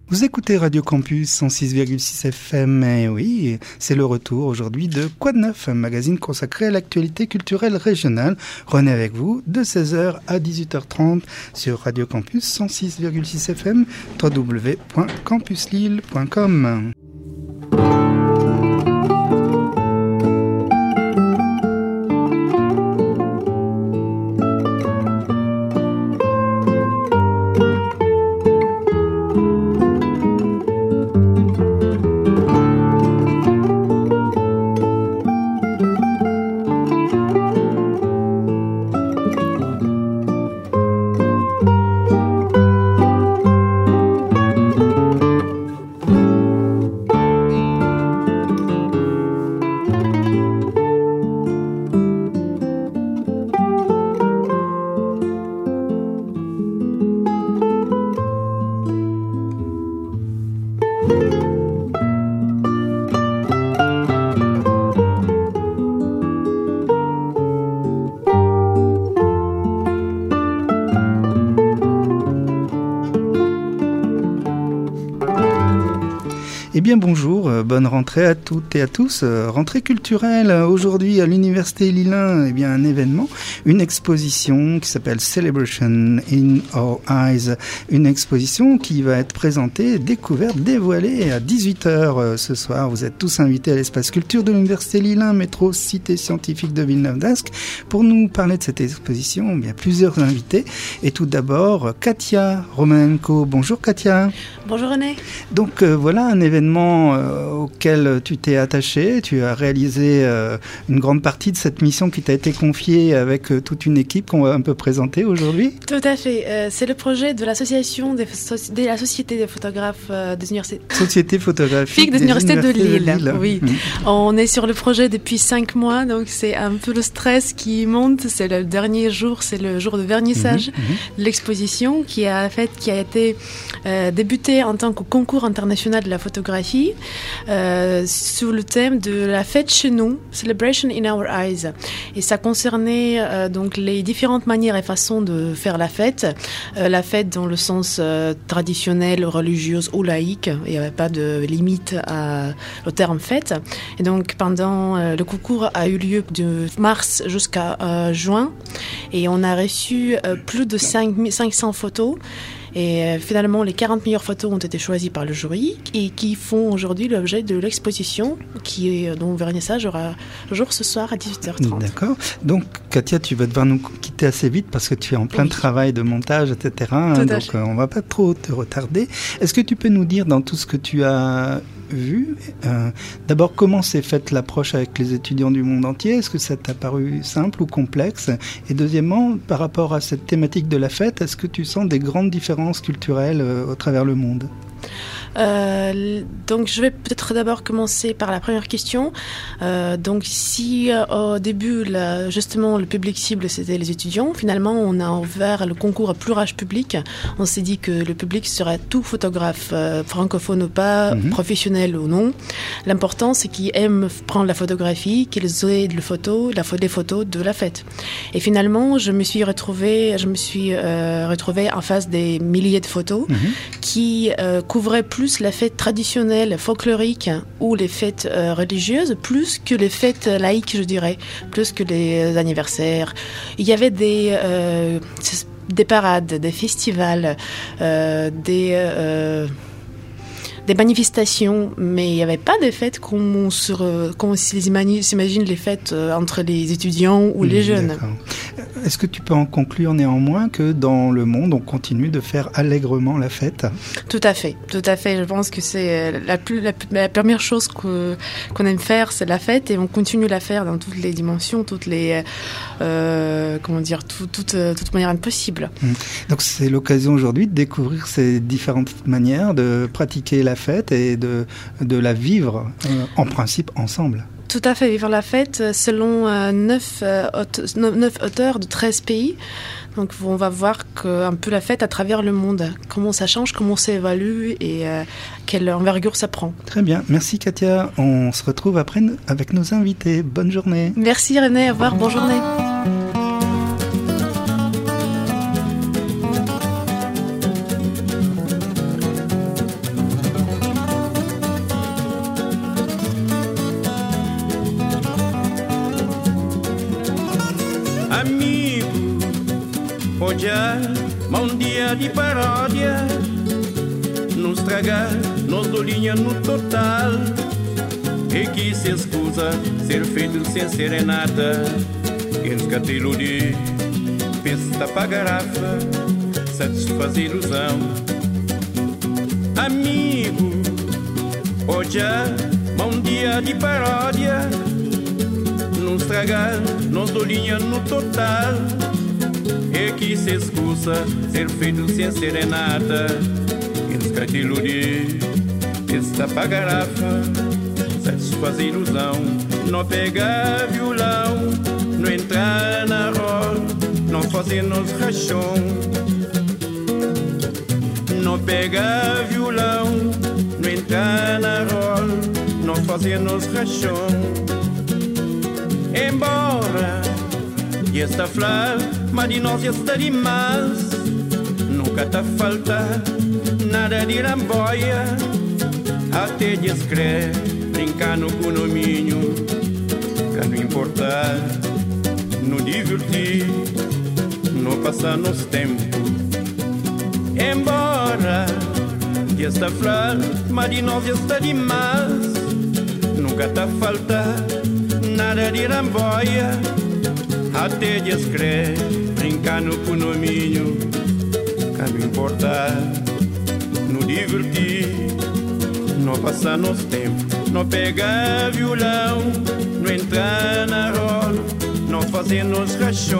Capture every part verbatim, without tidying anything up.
Vous écoutez Radio Campus cent six virgule six F M, et oui, c'est le retour aujourd'hui de Quoi de neuf, un magazine consacré à l'actualité culturelle régionale. René avec vous, de seize heures à dix-huit heures trente sur Radio Campus cent six virgule six F M, w w w point campus lille point com. Eh bien bonjour, euh, bonne rentrée à toutes et à tous. Euh, rentrée culturelle, euh, aujourd'hui à l'Université Lilin, eh bien un événement, une exposition qui s'appelle Celebration in Our Eyes, une exposition qui va être présentée, découverte, dévoilée à dix-huit heures euh, ce soir. Vous êtes tous invités à l'espace culture de l'Université Lilin, métro Cité scientifique de Villeneuve-d'Ascq, pour nous parler de cette exposition. Eh bien plusieurs invités, et tout d'abord Katia Romanenko. Bonjour Katia. Bonjour René. Donc euh, voilà un événement Euh, auquel tu t'es attaché. Tu as réalisé euh, une grande partie de cette mission qui t'a été confiée avec euh, toute une équipe qu'on va un peu présenter aujourd'hui. Tout à fait. Euh, c'est le projet de l'association des so- de la Société des photographes euh, des universités. Société photographique des, des universités de Lille. De Lille. Oui. Mmh. On est sur le projet depuis cinq mois, donc c'est un peu le stress qui monte. C'est le dernier jour, c'est le jour de vernissage mmh. de l'exposition qui a, fait, qui a été euh, débuté en tant que concours international de la photographie. Euh, sous le thème de la fête chez nous, Celebration in Our Eyes. Et ça concernait euh, donc les différentes manières et façons de faire la fête. Euh, la fête dans le sens euh, traditionnel, religieuse ou laïque. Il n'y avait pas de limite à, au terme fête. Et donc pendant euh, le concours a eu lieu de mars jusqu'à euh, juin. Et on a reçu euh, plus de cinq cents photos. Et euh, finalement, les quarante meilleures photos ont été choisies par le jury et qui font aujourd'hui l'objet de l'exposition qui est, dont le vernissage aura jour ce soir à dix-huit heures trente. D'accord. Donc, Katia, tu vas devoir nous quitter assez vite parce que tu es en plein oui. travail de montage, et cetera. Tout donc, euh, on ne va pas trop te retarder. Est-ce que tu peux nous dire dans tout ce que tu as vu, euh, d'abord comment s'est faite l'approche avec les étudiants du monde entier? Est-ce que ça t'a paru simple ou complexe? Et deuxièmement, par rapport à cette thématique de la fête, est-ce que tu sens des grandes différences culturelles euh, au travers le monde? Euh, donc je vais peut-être d'abord commencer par la première question. Euh, donc si euh, au début là, justement le public cible c'était les étudiants, finalement on a ouvert le concours à plus large public. On s'est dit que le public serait tout photographe, euh, francophone ou pas, mm-hmm. professionnel ou non. L'important c'est qu'ils aiment prendre la photographie, qu'ils aient le photo, la, les photos de la fête. Et finalement je me suis retrouvée, je me suis euh, retrouvée en face des milliers de photos mm-hmm. qui euh, couvraient plus la fête traditionnelle, folklorique ou les fêtes euh, religieuses, plus que les fêtes laïques, je dirais, plus que les anniversaires. Il y avait des, euh, des parades, des festivals, euh, des... Euh, des manifestations, mais il n'y avait pas des fêtes comme on, se re, comme on s'imagine les fêtes entre les étudiants ou les mmh, jeunes. D'accord. Est-ce que tu peux en conclure néanmoins que dans le monde, on continue de faire allègrement la fête? Tout à fait, tout à fait. Je pense que c'est la, plus, la, la première chose que, qu'on aime faire, c'est la fête, et on continue de la faire dans toutes les dimensions, toutes les, euh, comment dire, tout, toute, toute manière possible. Mmh. Donc c'est l'occasion aujourd'hui de découvrir ces différentes manières de pratiquer la fête et de, de la vivre euh, en principe ensemble. Tout à fait, vivre la fête selon euh, neuf, euh, aute- neuf auteurs de treize pays. Donc on va voir que, un peu la fête à travers le monde, comment ça change, comment ça évalue et euh, quelle envergure ça prend. Très bien, merci Katia. On se retrouve après avec nos invités. Bonne journée. Merci René, au revoir, bonne journée. Amigo, hoje é um dia de paródia. Não estragar, nos dolinha no total. E que se escusa ser feito sem serenata. Quem nunca te iludir, festa pra garrafa, satisfazer ilusão. Amigo, hoje é um dia de paródia. Não estragar, nos dolinha no total. E que se escusa ser feito sem serenata. Quem nunca te iludir, festa pra garrafa, satisfazer ilusão. Não pegar violão, não entrar na roda, não fazer nos rachão. Não pegar violão, não entrar na roda, não fazer nos rachão. Embora e esta flor, mas de nós está demais. Nunca tá falta nada de ramboia. Até descrer, brincar no condomínio. Que não importar, no divertir, no passar nos tempos. Embora e esta flor, mas de nós está demais. Nunca tá falta nada de ramboia. Até descrer, brincar no condomínio. Que não importar, no divertir, no passar nos tempos. Não pegar violão, não entrar na roda, não fazer nos rachão.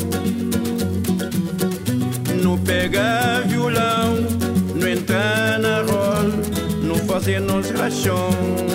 Não pegar violão, não entrar na roda, não fazer nos rachão.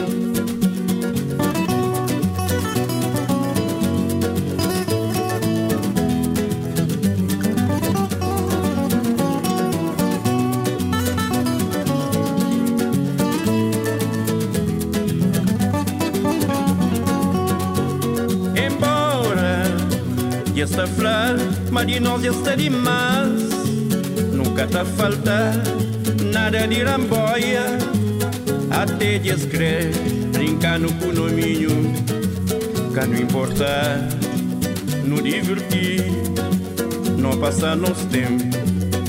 E esta flor, mas de nós está demais. Nunca tá falta nada de ramboia. Até descrer, brincar no condomínio. Que não importar, no divertir, não passar nos tempos.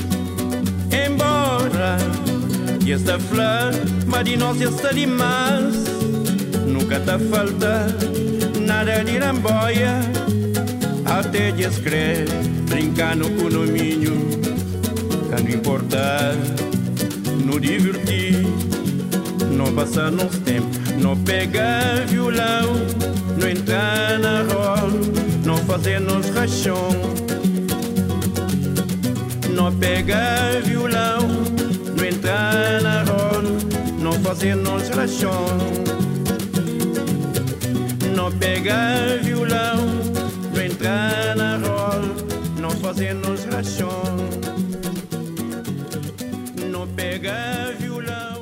Embora e esta flor, mas de nós está demais. Nunca tá falta nada de ramboia. Até descrer, brincar no condomínio. Que não importar, no divertir, não passar nos tempos. Não pegar violão, não entrar na roda, não fazer nos rachão. Não pegar violão, não entrar na roda, não fazer nos rachão. Não pegar violão, não entrar na roda, não fazer nos rachão. Não pegar violão.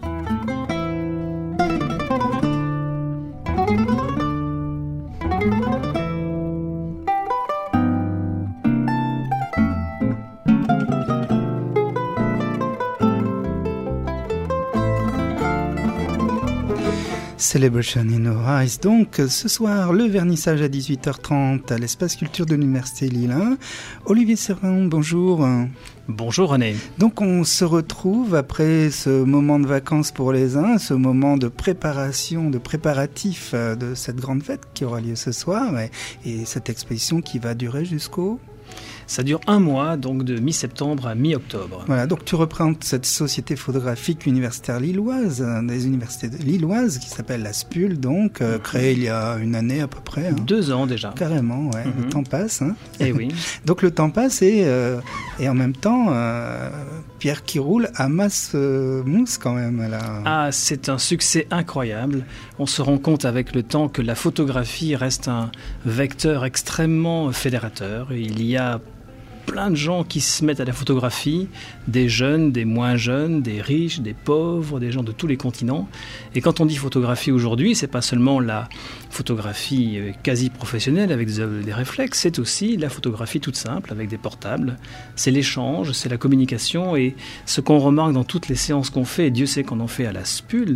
Celebration in Our Eyes. Donc, ce soir, le vernissage à dix-huit heures trente à l'Espace Culture de l'Université Lille un. Olivier Serrin, bonjour. Bonjour René. Donc, on se retrouve après ce moment de vacances pour les uns, ce moment de préparation, de préparatif de cette grande fête qui aura lieu ce soir et, et cette exposition qui va durer jusqu'au... Ça dure un mois, donc de mi-septembre à mi-octobre. Voilà, donc tu représentes cette société photographique universitaire lilloise, des universités lilloises, qui s'appelle la S P U L, donc, euh, créée il y a une année à peu près. Hein. Deux ans déjà. Carrément, ouais, mm-hmm. Le temps passe. Hein. Et oui. Donc le temps passe et, euh, et en même temps, euh, Pierre qui roule amasse euh, mousse quand même. Là. Ah, c'est un succès incroyable. On se rend compte avec le temps que la photographie reste un vecteur extrêmement fédérateur. Il y a plein de gens qui se mettent à la photographie, des jeunes, des moins jeunes, des riches, des pauvres, des gens de tous les continents. Et quand on dit photographie aujourd'hui, c'est pas seulement la photographie quasi professionnelle avec des, des réflexes, c'est aussi la photographie toute simple avec des portables. C'est l'échange, c'est la communication et ce qu'on remarque dans toutes les séances qu'on fait, et Dieu sait qu'on en fait à la S P U L,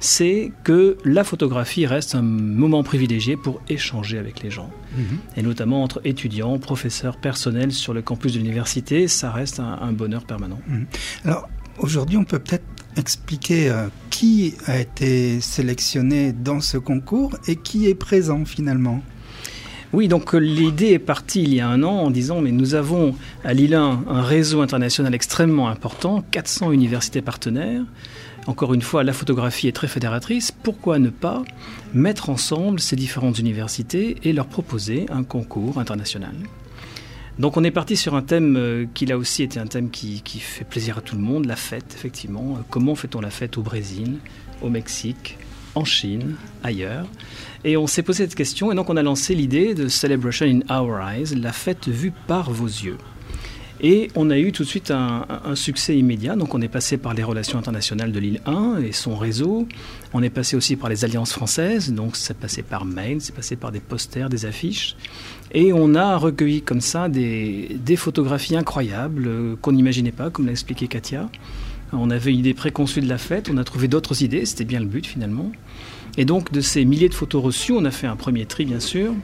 c'est que la photographie reste un moment privilégié pour échanger avec les gens. Mmh. Et notamment entre étudiants, professeurs, personnels sur le campus de l'université, ça reste un, un bonheur permanent. Mmh. Alors, aujourd'hui, on peut peut-être expliquer euh, qui a été sélectionné dans ce concours et qui est présent finalement. Oui, donc l'idée est partie il y a un an en disant mais nous avons à Lille un un réseau international extrêmement important, quatre cents universités partenaires. Encore une fois, la photographie est très fédératrice. Pourquoi ne pas mettre ensemble ces différentes universités et leur proposer un concours international ? Donc on est parti sur un thème qui là aussi était un thème qui, qui fait plaisir à tout le monde, la fête effectivement. Comment fait-on la fête au Brésil, au Mexique, en Chine, ailleurs ? Et on s'est posé cette question et donc on a lancé l'idée de Celebration in Our Eyes, la fête vue par vos yeux. Et on a eu tout de suite un, un succès immédiat. Donc on est passé par les relations internationales de Lille un et son réseau. On est passé aussi par les alliances françaises. Donc c'est passé par mail, c'est passé par des posters, des affiches. Et on a recueilli comme ça des, des photographies incroyables euh, qu'on n'imaginait pas, comme l'a expliqué Katia. On avait une idée préconçue de la fête, on a trouvé d'autres idées, c'était bien le but finalement. Et donc de ces milliers de photos reçues, on a fait un premier tri bien sûr.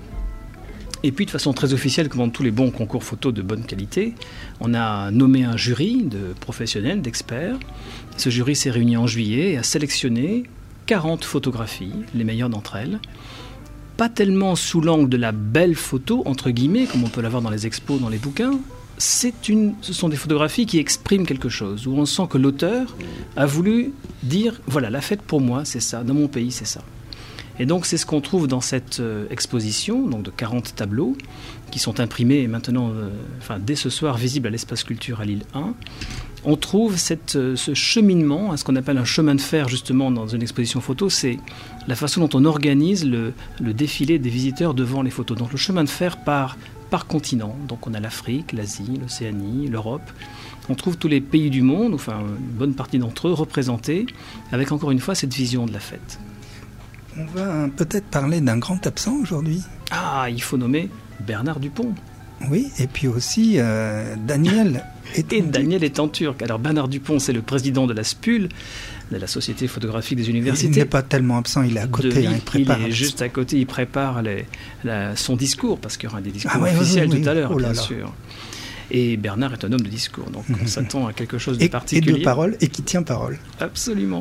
Et puis de façon très officielle, comme dans tous les bons concours photos de bonne qualité, on a nommé un jury de professionnels, d'experts. Ce jury s'est réuni en juillet et a sélectionné quarante photographies, les meilleures d'entre elles. Pas tellement sous l'angle de la belle photo, entre guillemets, comme on peut l'avoir dans les expos, dans les bouquins. C'est une, ce sont des photographies qui expriment quelque chose, où on sent que l'auteur a voulu dire, voilà, la fête pour moi, c'est ça, dans mon pays, c'est ça. Et donc c'est ce qu'on trouve dans cette euh, exposition, donc de quarante tableaux, qui sont imprimés maintenant, euh, enfin, dès ce soir, visibles à l'Espace Culture à Lille un. On trouve cette, euh, ce cheminement, hein, ce qu'on appelle un chemin de fer justement dans une exposition photo, c'est la façon dont on organise le, le défilé des visiteurs devant les photos. Donc le chemin de fer part par continent. Donc on a l'Afrique, l'Asie, l'Océanie, l'Europe. On trouve tous les pays du monde, enfin une bonne partie d'entre eux, représentés, avec encore une fois cette vision de la fête. On va peut-être parler d'un grand absent aujourd'hui. Ah, il faut nommer Bernard Dupont. Oui, et puis aussi euh, Daniel Etenturk. Et Daniel Etenturk. Alors Bernard Dupont, c'est le président de la S P U L, de la Société photographique des universités. Il n'est pas tellement absent, il est à côté. Hein, il, prépare il est juste à côté, il prépare les, la, son discours, parce qu'il y aura des discours ah, ouais, officiels oui, oui, tout à l'heure, oh là bien là. sûr. Et Bernard est un homme de discours, donc on s'attend à quelque chose de et, particulier. Et de parole, et qui tient parole. Absolument.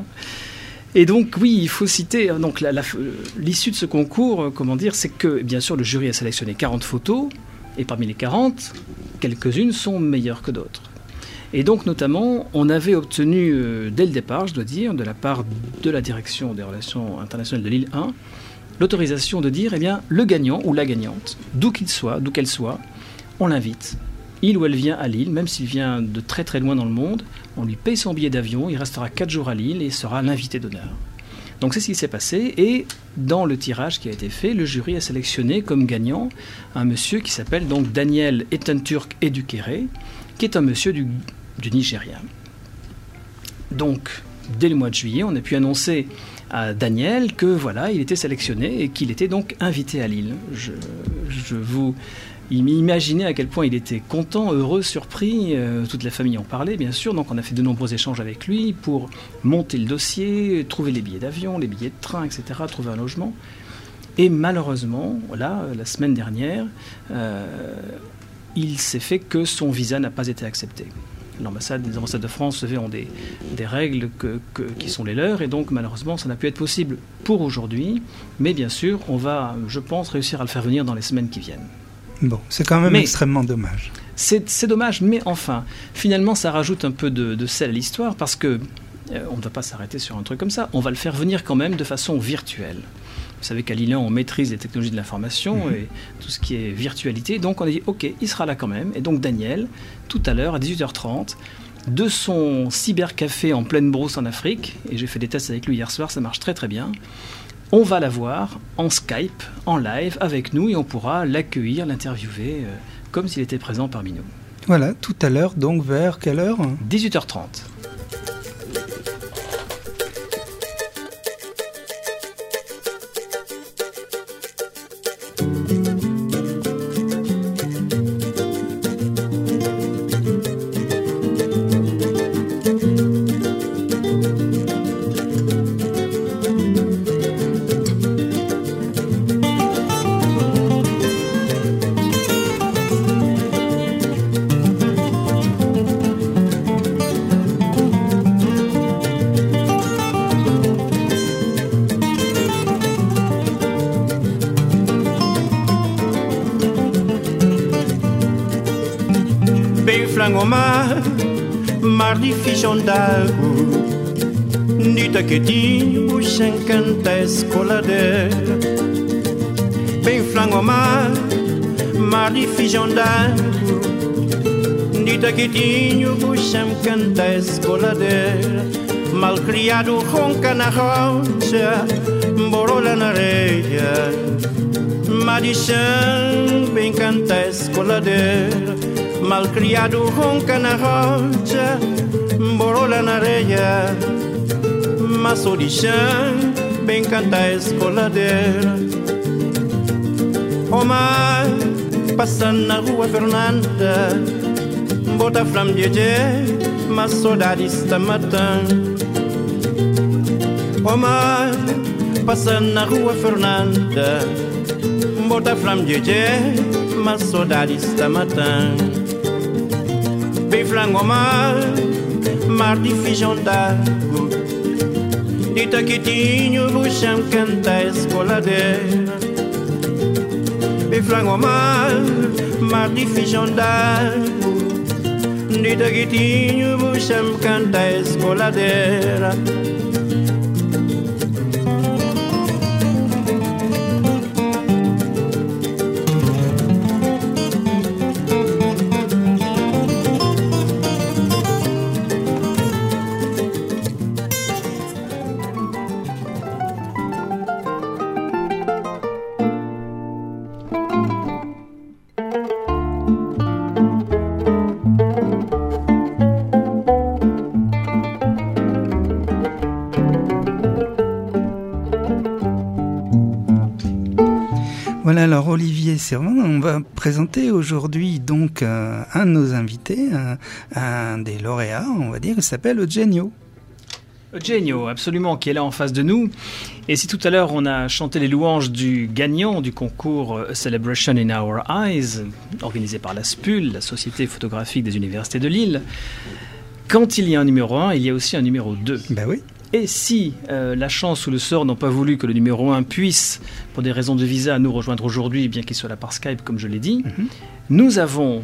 Et donc, oui, il faut citer, donc, la, la, l'issue de ce concours, comment dire, c'est que, bien sûr, le jury a sélectionné quarante photos, et parmi les quarante, quelques-unes sont meilleures que d'autres. Et donc, notamment, on avait obtenu, euh, dès le départ, je dois dire, de la part de la direction des relations internationales de Lille un, l'autorisation de dire, eh bien, le gagnant ou la gagnante, d'où qu'il soit, d'où qu'elle soit, on l'invite. Il ou elle vient à Lille, même s'il vient de très très loin dans le monde, on lui paye son billet d'avion, il restera quatre jours à Lille et sera l'invité d'honneur. Donc c'est ce qui s'est passé, et dans le tirage qui a été fait, le jury a sélectionné comme gagnant un monsieur qui s'appelle donc Daniel Etenturk Edukere, qui est un monsieur du, du Nigeria. Donc, dès le mois de juillet, on a pu annoncer à Daniel que voilà, il était sélectionné et qu'il était donc invité à Lille. Je, je vous... Il m'imaginait à quel point il était content, heureux, surpris. Euh, toute la famille en parlait, bien sûr. Donc on a fait de nombreux échanges avec lui pour monter le dossier, trouver les billets d'avion, les billets de train, et cetera, trouver un logement. Et malheureusement, là, la semaine dernière, euh, il s'est fait que son visa n'a pas été accepté. L'ambassade, les ambassades de France ont des, des règles que, que, qui sont les leurs, et donc malheureusement ça n'a pu être possible pour aujourd'hui. Mais bien sûr, on va, je pense, réussir à le faire venir dans les semaines qui viennent. Bon, c'est quand même mais extrêmement dommage. C'est, c'est dommage, mais enfin, finalement, ça rajoute un peu de, de sel à l'histoire parce que euh, on ne va pas s'arrêter sur un truc comme ça. On va le faire venir quand même de façon virtuelle. Vous savez qu'à Lille un, on maîtrise les technologies de l'information mmh. et tout ce qui est virtualité. Donc on a dit, ok, il sera là quand même. Et donc Daniel, tout à l'heure, à dix-huit heures trente, de son cybercafé en pleine brousse en Afrique, et j'ai fait des tests avec lui hier soir, ça marche très très bien, on va la voir en Skype, en live, avec nous, et on pourra l'accueillir, l'interviewer, euh, comme s'il était présent parmi nous. Voilà, tout à l'heure, donc vers quelle heure ? dix-huit heures trente. frango mar, mar de feijão d'água. De taquetinho, bucha encanta a escoladeira. Bem frango mar, mar de feijão d'água. De taquetinho, bucha encanta a escoladeira. Malcriado ronca na rocha, borola na areia. Madichão, bem canta a escoladeira. Malcriado ronca na rocha, borola na areia. Maço de chão, bem canta a escoladeira. O mar, passando na rua Fernanda, bota flam de je, mas saudade está matando. O mar, passando na rua Fernanda, bota flam de je, mas saudade está matando. Bem flango mar, mar de feijão d'água. De taquetinho, bucham canta a escoladeira. Bem flango mar, mar de feijão d'água. De taquetinho, bucham canta a escoladeira. Voilà, alors Olivier Servan, on va présenter aujourd'hui donc euh, un de nos invités, un, un des lauréats, on va dire, il s'appelle Eugenio. Eugenio, absolument, qui est là en face de nous. Et si tout à l'heure on a chanté les louanges du gagnant du concours A Celebration in Our Eyes, organisé par la S P U L, la Société photographique des universités de Lille, quand il y a un numéro un, il y a aussi un numéro deux. Ben oui. Et si euh, la chance ou le sort n'ont pas voulu que le numéro un puisse, pour des raisons de visa, nous rejoindre aujourd'hui, bien qu'il soit là par Skype, comme je l'ai dit, mm-hmm. nous avons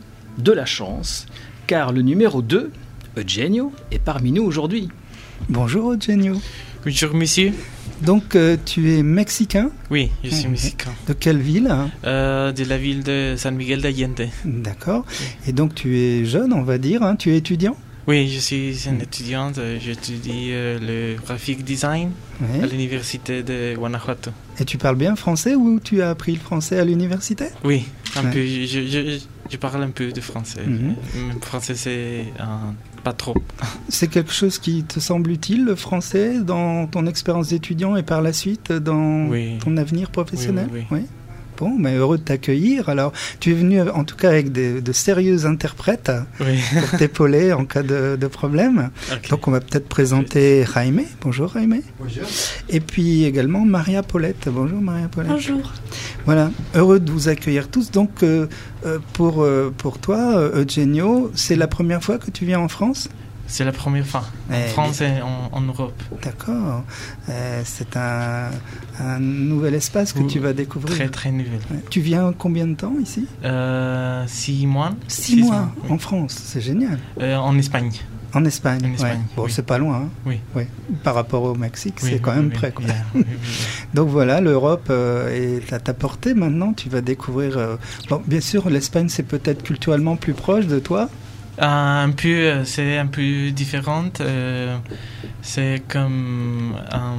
de la chance, car le numéro deux, Eugenio, est parmi nous aujourd'hui. Bonjour Eugenio. Bonjour monsieur. Donc euh, tu es mexicain ? Oui, je suis mmh. mexicain. De quelle ville ? euh, De la ville de San Miguel de Allende. D'accord. Oui. Et donc tu es jeune, on va dire, hein, tu es étudiant ? Oui, je suis une étudiante, j'étudie euh, le graphic design oui. à l'université de Guanajuato. Et tu parles bien français ou tu as appris le français à l'université ? Oui, un ouais. peu, je, je, je parle un peu de français. Mm-hmm. Le français, c'est un, pas trop. C'est quelque chose qui te semble utile, le français, dans ton expérience d'étudiant et par la suite dans oui. ton avenir professionnel ? Oui, oui, oui. oui. Bon, mais heureux de t'accueillir. Alors, tu es venu en tout cas avec des, de sérieux interprètes oui. pour t'épauler en cas de, de problème. Okay. Donc, on va peut-être présenter Jaime. Bonjour Jaime. Bonjour. Et puis également Maria Paulette. Bonjour Maria Paulette. Bonjour. Voilà, heureux de vous accueillir tous. Donc, euh, pour, pour toi, Eugenio, c'est la première fois que tu viens en France ? C'est la première fois, en eh France bien. et en, en Europe. D'accord. Euh, c'est un, un nouvel espace que Ou, tu vas découvrir. Très, très nouvel. Tu viens combien de temps ici ? euh, Six mois. Six, six mois, mois oui. En France, c'est génial. Euh, en Espagne. En Espagne, en Espagne ouais. Bon, oui. c'est pas loin. Hein. Oui. oui. Par rapport au Mexique, oui, c'est quand oui, même oui, près. Quoi. Oui, oui, oui, oui. Donc voilà, l'Europe euh, est à ta portée maintenant. Tu vas découvrir... Euh... Bon, bien sûr, l'Espagne, c'est peut-être culturellement plus proche de toi. Un peu, c'est un peu différent. Euh, c'est comme euh,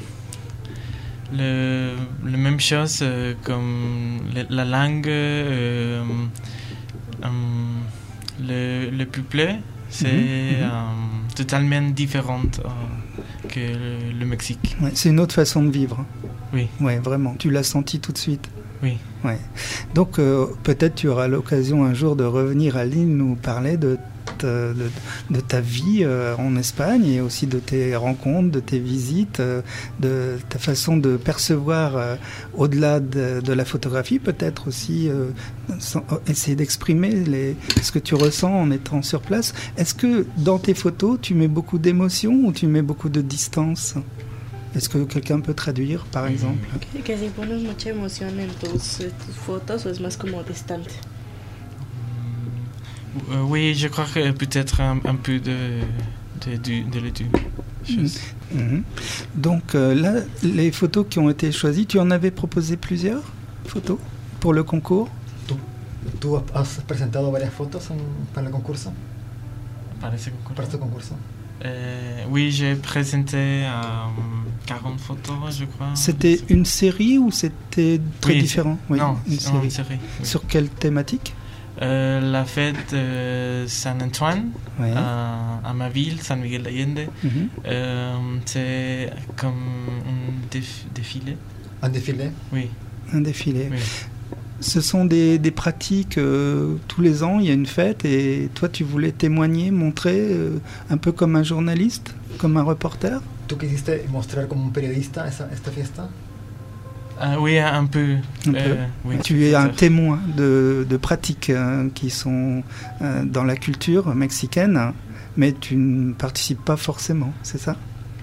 le, la même chose euh, comme le, la langue, euh, euh, le, le peuple, c'est mm-hmm. euh, totalement différent euh, que le, le Mexique. Ouais, c'est une autre façon de vivre. Oui. Ouais, vraiment. Tu l'as senti tout de suite. Oui. Ouais. Donc euh, peut-être tu auras l'occasion un jour de revenir à Lille nous parler de, te, de, de ta vie euh, en Espagne et aussi de tes rencontres, de tes visites, euh, de ta façon de percevoir euh, au-delà de, de la photographie, peut-être aussi euh, sans, essayer d'exprimer les, ce que tu ressens en étant sur place. Est-ce que dans tes photos tu mets beaucoup d'émotion ou tu mets beaucoup de distance ? Est-ce que quelqu'un peut traduire, par exemple? Que si pones mucha emoción en tus, tus fotos o es más como distante. Euh, oui, je crois que peut-être un, un peu de, de, de, de les deux choses. Mmh. Donc euh, là, les photos qui ont été choisies, tu en avais proposé plusieurs photos pour le concours? ¿Tú, tú has presentado varias fotos en, para el concurso? Para ese concurso. Para este concurso. Euh, oui, j'ai présenté euh, quarante photos, je crois. C'était une série ou c'était très oui, différent? Oui, non, une c'est série. une série. Oui. Sur quelle thématique? Euh, la fête de Saint-Antoine, ouais. à, à ma ville, San Miguel de Allende. Mm-hmm. euh, c'est comme un déf- défilé. Un défilé? Oui. Un défilé. Oui. Ce sont des, des pratiques, euh, tous les ans, il y a une fête et toi, tu voulais témoigner, montrer, euh, un peu comme un journaliste, comme un reporter? ¿Tú quisiste mostrar como un periodista esa, esta fiesta? Ah, oui, un peu. Un euh, peu. Oui, tu es un témoin de, de pratiques hein, qui sont euh, dans la culture mexicaine, mais tu ne participes pas forcément, c'est ça?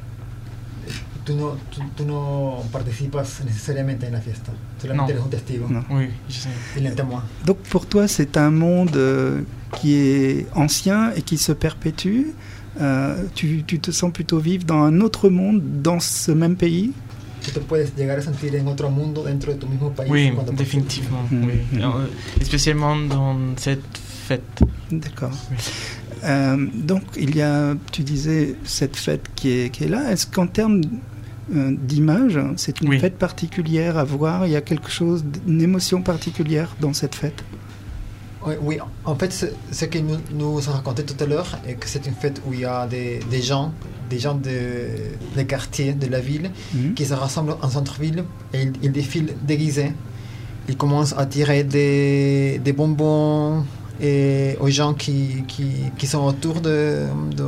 Tú no, tú, tú no participas necesariamente en la fiesta, solamente no. eres un testigo. Non. Oui, je sais. Il est un témoin. Donc pour toi, c'est un monde euh, qui est ancien et qui se perpétue. Euh, tu, tu te sens plutôt vivre dans un autre monde, dans ce même pays? Tú te puedes llegar a sentir en otro mundo dentro de tu mismo país. Oui, cuando définitivement. Mmh. Oui. Mmh. Euh, spécialement dans cette fête. D'accord. Oui. Euh, donc il y a, tu disais, cette fête qui est, qui est là. Est-ce qu'en termes euh, d'image, c'est une oui. fête particulière à voir? Il y a quelque chose, une émotion particulière dans cette fête? Oui, oui, en fait, ce, ce que nous, nous a raconté tout à l'heure, est que c'est une fête où il y a des, des gens, des gens de, des quartiers de la ville, mmh. qui se rassemblent en centre-ville et ils, ils défilent déguisés. Ils commencent à tirer des, des bonbons et aux gens qui, qui, qui sont autour de, de,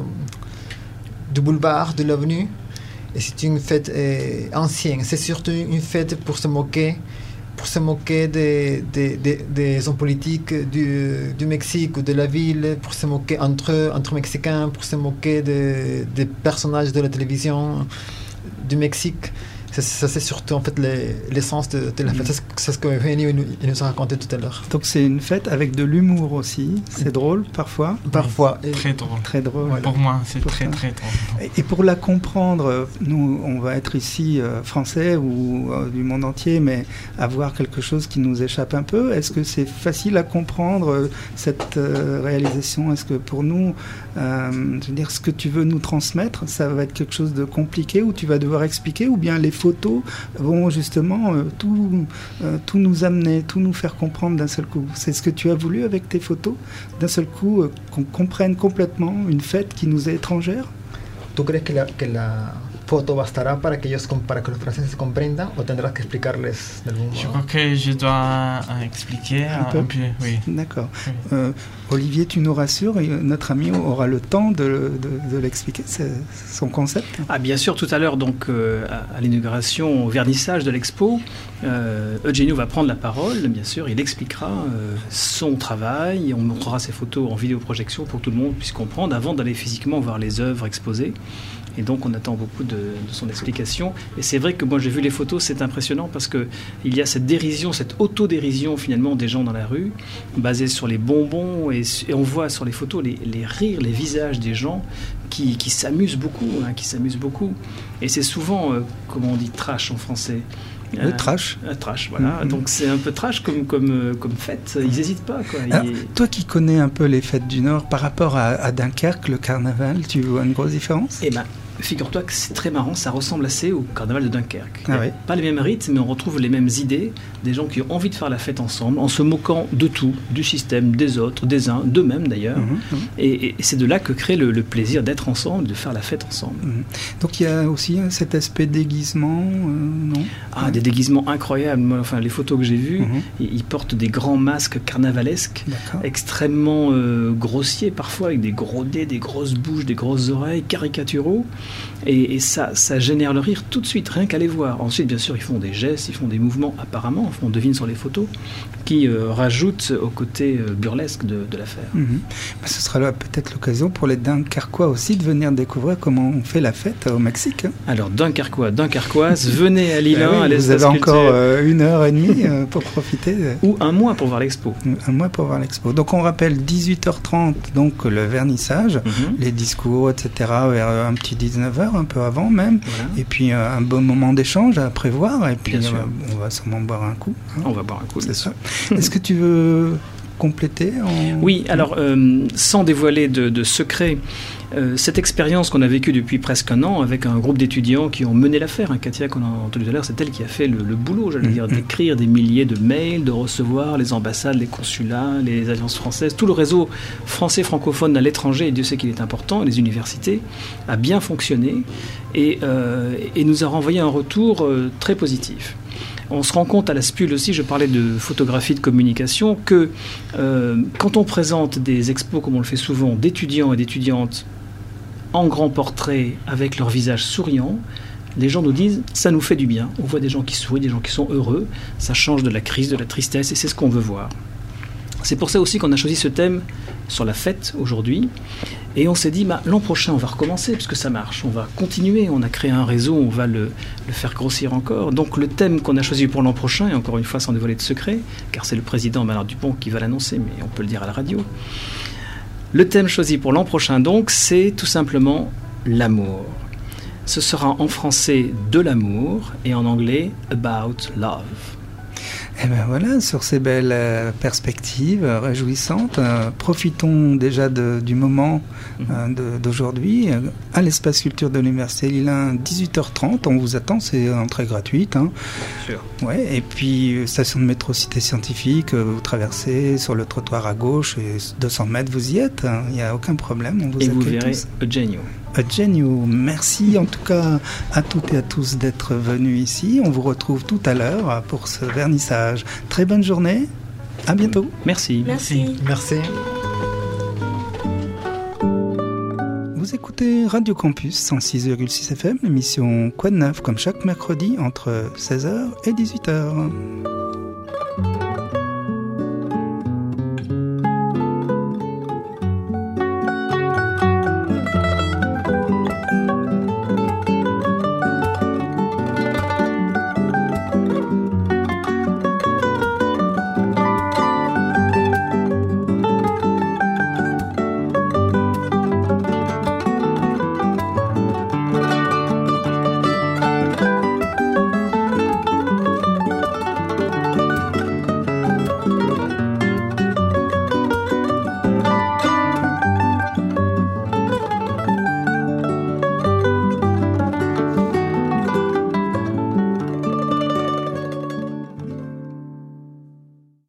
du boulevard, de l'avenue. Et c'est une fête euh, ancienne. C'est surtout une fête pour se moquer, pour se moquer des, des, des, des hommes politiques du, du Mexique ou de la ville, pour se moquer entre, entre Mexicains, pour se moquer des, des personnages de la télévision du Mexique. Ça, ça c'est surtout en fait les, l'essence de, de la fête. C'est, c'est ce que Eugenio nous, il nous a raconté tout à l'heure. Donc c'est une fête avec de l'humour aussi. C'est drôle parfois? Parfois. Et très drôle. Très drôle. Voilà. Pour moi, c'est pour très ça. très drôle. Et pour la comprendre, nous, on va être ici euh, français ou euh, du monde entier, mais avoir quelque chose qui nous échappe un peu. Est-ce que c'est facile à comprendre euh, cette euh, réalisation? Est-ce que pour nous, euh, je veux dire, ce que tu veux nous transmettre, ça va être quelque chose de compliqué où tu vas devoir expliquer, ou bien les photos vont justement euh, tout, euh, tout nous amener, tout nous faire comprendre d'un seul coup? C'est ce que tu as voulu avec tes photos, d'un seul coup euh, qu'on comprenne complètement une fête qui nous est étrangère? ¿Tú crees que la, que la foto bastará para que, ellos, para que los franceses comprendan o tendrás que explicarles de algún modo? Je crois que je dois euh, expliquer un, un peu, un peu oui. D'accord. Oui. Euh, Olivier, tu nous rassures, notre ami aura le temps de, de, de l'expliquer, c'est son concept? Ah, bien sûr, tout à l'heure, donc, euh, à, à l'inauguration, au vernissage de l'expo, euh, Eugenio va prendre la parole, bien sûr, il expliquera euh, son travail, on montrera ses photos en vidéoprojection pour que tout le monde puisse comprendre avant d'aller physiquement voir les œuvres exposées. Et donc on attend beaucoup de, de son explication. Et c'est vrai que moi j'ai vu les photos, c'est impressionnant parce qu'il y a cette dérision, cette autodérision finalement des gens dans la rue, basée sur les bonbons, et, et on voit sur les photos les, les rires, les visages des gens qui, qui s'amusent beaucoup, hein, qui s'amusent beaucoup. Et c'est souvent, euh, comment on dit, trash en français. Le Euh, trash. euh, trash, voilà. Mm-hmm. Donc c'est un peu trash comme, comme, euh, comme fête. Ils n'hésitent pas, quoi. Alors, Ils... toi qui connais un peu les fêtes du Nord, par rapport à, à Dunkerque, le carnaval, tu vois une grosse différence? Eh ben, figure-toi que c'est très marrant, ça ressemble assez au carnaval de Dunkerque. Ah ouais. Pas les mêmes rythmes, mais on retrouve les mêmes idées, des gens qui ont envie de faire la fête ensemble, en se moquant de tout, du système, des autres, des uns, d'eux-mêmes d'ailleurs. Mmh, mmh. Et, et c'est de là que crée le, le plaisir d'être ensemble, de faire la fête ensemble. Mmh. Donc il y a aussi cet aspect déguisement, euh, non? Ah, ouais. Des déguisements incroyables. Moi, enfin, les photos que j'ai vues, Mmh. ils, ils portent des grands masques carnavalesques, D'accord. extrêmement euh, grossiers parfois, avec des gros nez, des grosses bouches, des grosses oreilles, caricaturaux. Et, et ça, ça génère le rire tout de suite, rien qu'à les voir. Ensuite, bien sûr, ils font des gestes, ils font des mouvements, apparemment, on devine sur les photos, qui euh, rajoutent au côté euh, burlesque de, de l'affaire. Mmh. Bah, ce sera là peut-être l'occasion pour les Dunkerquois aussi de venir découvrir comment on fait la fête au Mexique. Hein. Alors, Dunkerquois, Dunkerquoises, venez à Lille un, bah oui, à l'espace vous avez culture. encore euh, une heure et demie euh, pour profiter. Ou un mois pour voir l'expo. Un mois pour voir l'expo. Donc on rappelle dix-huit heures trente, donc le vernissage, mmh. les discours, et cetera, vers un petit dix-neuf heures, un peu avant même. Voilà. Et puis euh, un bon moment d'échange à prévoir. Et puis euh, on va sûrement boire un coup. Hein. On va boire un coup, c'est ça. Est-ce que tu veux compléter en... Oui, alors euh, sans dévoiler de, de secrets, euh, cette expérience qu'on a vécue depuis presque un an avec un groupe d'étudiants qui ont mené l'affaire, hein, Katia qu'on a entendu tout à l'heure, c'est elle qui a fait le, le boulot, j'allais mmh. dire, d'écrire des milliers de mails, de recevoir les ambassades, les consulats, les alliances françaises, tout le réseau français francophone à l'étranger, et Dieu sait qu'il est important, les universités, a bien fonctionné et, euh, et nous a renvoyé un retour euh, très positif. On se rend compte à la SPUL aussi, je parlais de photographie de communication, que euh, quand on présente des expos, comme on le fait souvent, d'étudiants et d'étudiantes en grand portrait avec leur visage souriant, les gens nous disent « ça nous fait du bien ». On voit des gens qui sourient, des gens qui sont heureux, ça change de la crise, de la tristesse, et c'est ce qu'on veut voir. C'est pour ça aussi qu'on a choisi ce thème sur la fête aujourd'hui. Et on s'est dit, bah, l'an prochain, on va recommencer, puisque ça marche. On va continuer. On a créé un réseau, on va le, le faire grossir encore. Donc le thème qu'on a choisi pour l'an prochain, et encore une fois sans dévoiler de secret, car c'est le président Bernard Dupont qui va l'annoncer, mais on peut le dire à la radio. Le thème choisi pour l'an prochain, donc, c'est tout simplement l'amour. Ce sera en français « de l'amour » et en anglais « about love ». Et bien voilà, sur ces belles euh, perspectives euh, réjouissantes, euh, profitons déjà de, du moment euh, de, d'aujourd'hui. Euh, à l'espace culture de l'Université Lille un, dix-huit heures trente, on vous attend, c'est entrée gratuite. Hein. Bien sûr. Ouais, et puis, station de métro Cité Scientifique, euh, vous traversez sur le trottoir à gauche, et deux cents mètres, vous y êtes, il hein, n'y a aucun problème. On vous et vous verrez tous. Eugenio. Eugenio, merci en tout cas à toutes et à tous d'être venus ici. On vous retrouve tout à l'heure pour ce vernissage. Très bonne journée, à bientôt. Merci. Merci. Merci. Vous écoutez Radio Campus cent six virgule six F M, l'émission Quoi de neuf, comme chaque mercredi entre seize heures et dix-huit heures.